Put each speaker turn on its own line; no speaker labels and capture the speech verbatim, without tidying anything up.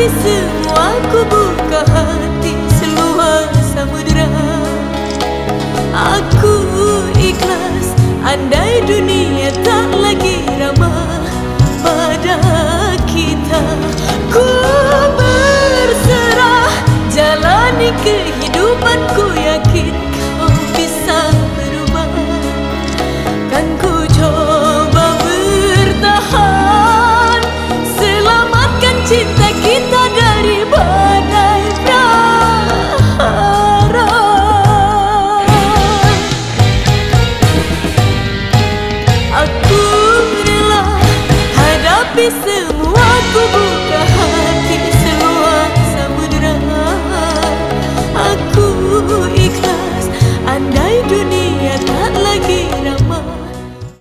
Tapi semua ku buka hati seluas samudera. Aku ikhlas andai dunia